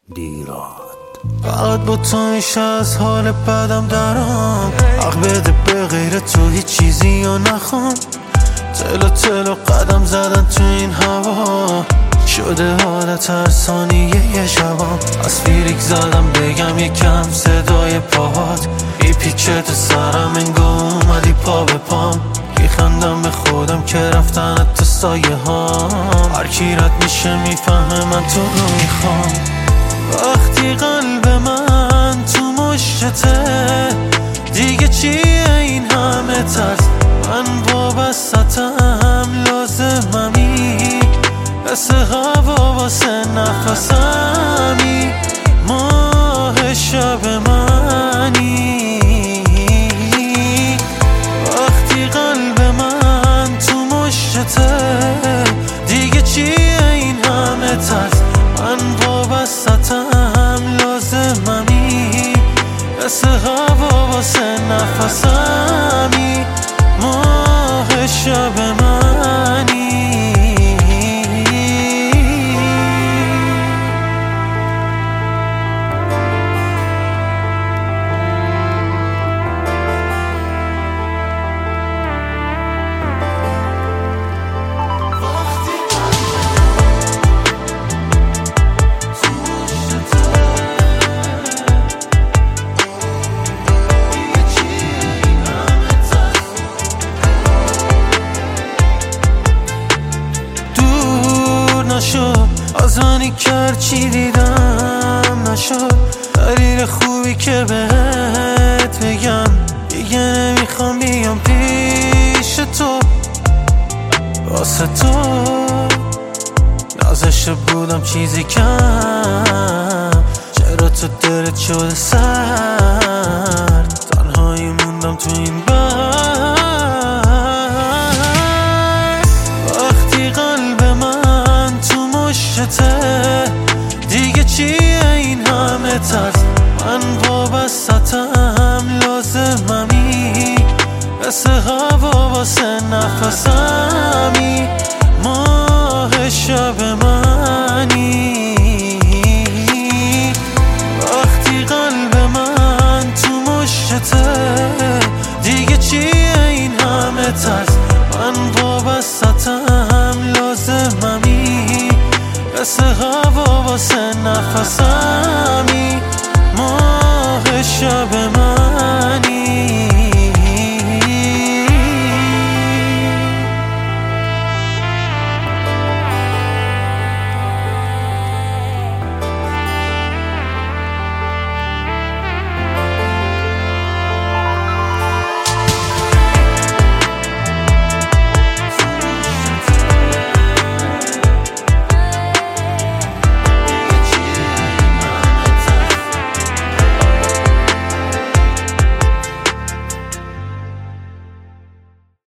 دیراد فقط با تو میشه از حال بدم درام. حق بده به غیر تو هیچ چیزی یا نخوام. تلو قدم زدن تو این هوا شده حالت هر ثانیه یه شبام. از فیریک زدم بگم یکم صدای پاهات پیچه تو سرم انگار اومدی پا به پام. خندم به خودم که رفتن تو سایه هام. هر کی رد میشه میفهمه من تو رو میخوام. وقتی قلب من تو مشته دیگه چیه این همه ترس؟ من وابستم لازممی حس هوا واسه نفسمی. ماه شب منی وقتی قلب من تو مشته دیگه چیه این همه ترس؟ من وابستم لازممی حس هوا واسه نفسمی. ماه شب منی نشد از منی کرد چی دیدم نشد. دلیل خوبی که بهت بگم دیگه نمیخوام بیام پیش تو. واسه تو نازشته بودم چیزی کم. چرا تو دلت شده سرد؟ تنهایی موندم تو این بر. وقتی قلب من تو مشته دیگه چیه این همه ترس؟ من وابستم لازممی حس هوا واسه نفسمی. ماه شب منی وقتی قلب من تو مشته دیگه چیه این همه ترس؟ من وابستم لازممی حس هوا واسه نفسم.